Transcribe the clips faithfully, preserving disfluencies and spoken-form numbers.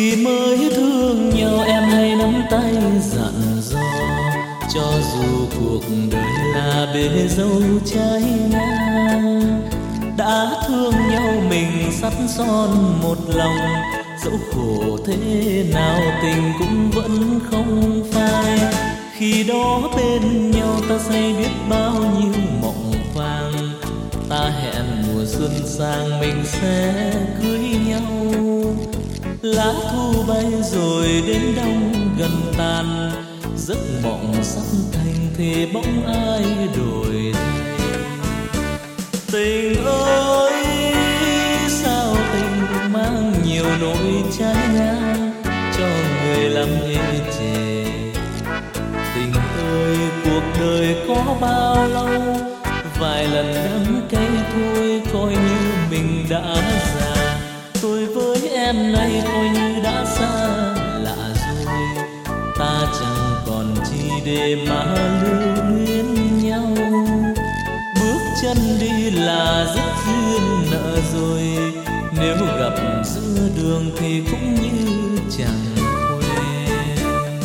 Khi mới thương nhau em hay nắm tay dặn dò, cho dù cuộc đời là bể dâu trái ngang. Đã thương nhau mình sắt son một lòng, dẫu khổ thế nào tình cũng vẫn không phai. Khi đó bên nhau ta say biết bao nhiêu mộng vàng, ta hẹn mùa xuân sang mình sẽ cưới nhau. Lá thu bay rồi đến đông gần tàn, giấc mộng sắp thành thì bóng ai đổi thay. Tình ơi sao tình mang nhiều nỗi trái ngang, cho người làm ê chề. Tình ơi cuộc đời có bao lâu, vài lần đắng cay thôi coi như mình đã già. Tôi với em nay coi như đã xa lạ rồi, ta chẳng còn chi để mà lưu luyến nhau. Bước chân đi là rất duyên nợ rồi, nếu gặp giữa đường thì cũng như chẳng quen.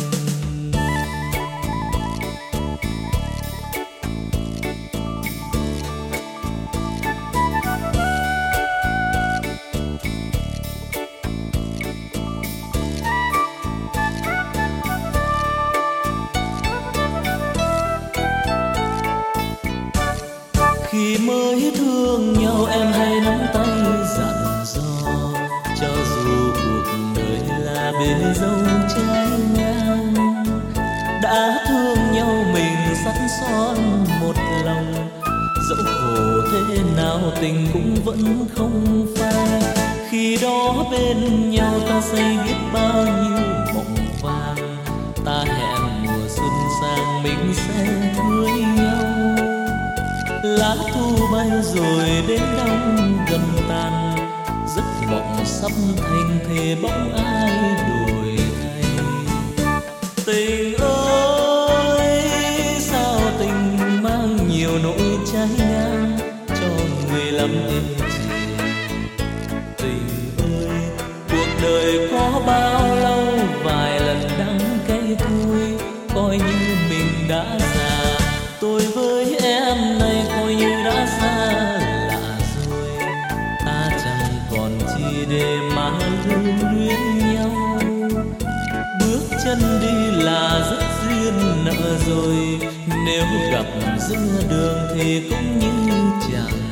Khi mới thương nhau em hay nắm tay dặn dò, cho dù cuộc đời là bể dâu trái ngang. Đã thương nhau mình sắt son một lòng, dẫu khổ thế nào tình cũng vẫn không phai. Khi đó bên nhau ta say biết bao nhiêu mộng vàng, ta hẹn mùa xuân sang mình sẽ cưới nhau. Lá thu bay rồi đến đông gần tàn, giấc mộng sắp thành thề bóng ai đổi thay. Tình ơi sao tình mang nhiều nỗi trái ngang, cho người lắm ê chề. Tình ơi cuộc đời có bao lâu, vài lần đắng cay thôi coi như mình đã già. Tôi với em nay coi như đã xa lạ rồi, ta chẳng còn chi để mà lưu luyến nhau. Bước chân đi là rất duyên nợ rồi, nếu gặp giữa đường thì cũng như chẳng